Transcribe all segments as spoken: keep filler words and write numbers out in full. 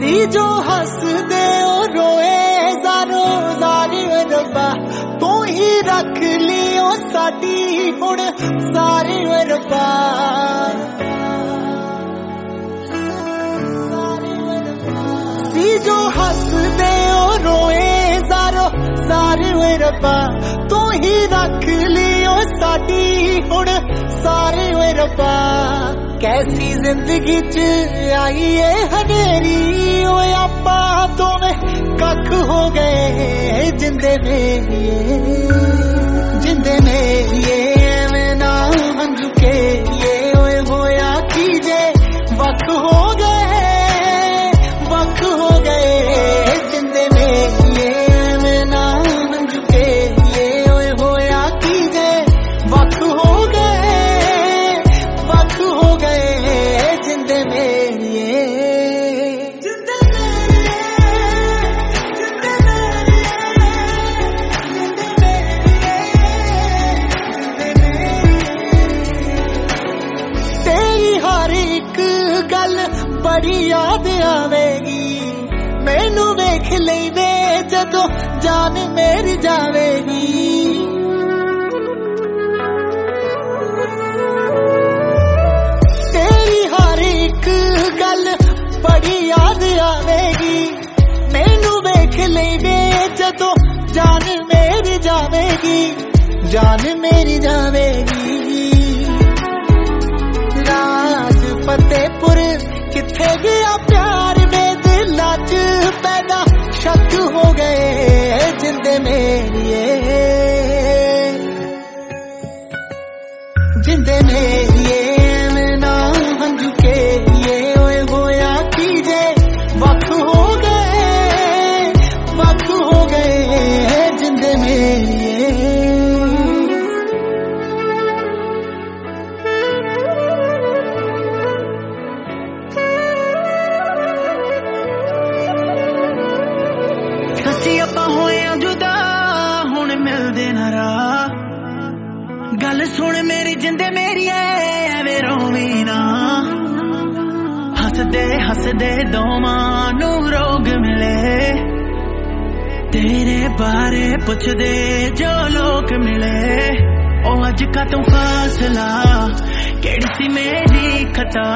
सी जो हसदे ओ रोए जारो जारी रब्बा तू ही रख लियो साडी हुण सारी रब्बा सी जो हसदे ओ रोए जारो जारी रब्बा तू ही रख लियो साडी हुण सारी रब्बा कैसी जिंदगी च आई है हनेरी ओए आपा दोवें कख हो गए जिंदे मेरिए जिंदे मेरिए एवें ना हंजू के ये ओए होया कीजे वख हो गए वख हो गए जिंदे मेरिए एवें ना हंजू के ये ओए होया कीजे वख हो गए वख हो गए जिंदे मेरिए जिंदे बड़ी याद आवेगी मैनू वेख लेवे जदों जान मेरी जावेगी तेरी हर एक गल बड़ी याद आवेगी मैनू वेख लेवे जदों जान मेरी जावेगी जान मेरी जावेगी राज फतेहपुर किथे गया प्यार में दिला च पैदा शक हो गए जिंदे मेरिए जिंदे मेरिए मैं ना हंजू के ये ओए होया कीजे वक्त हो गए वक्त हो गए जिंदे मेरिए जुदा हुण मिलदे ना राह गल सुन मेरी जिंदे मेरी एवें रोवी ना हसदे हसदे दोवां नू रोग मिले तेरे बारे पुछदे जो लोग मिले ओ अज का तू फासला केड़ी सी मेरी खता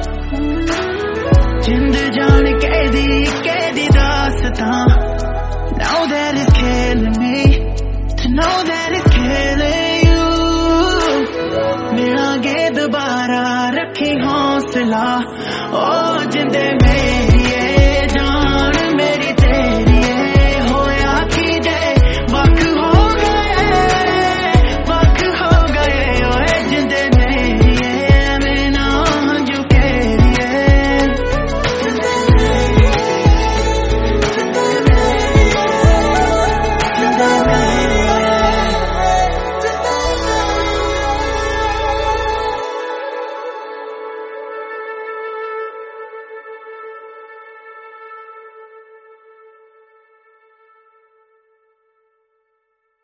जिंद जान कैदी कैदी दासतां Now that it's killing me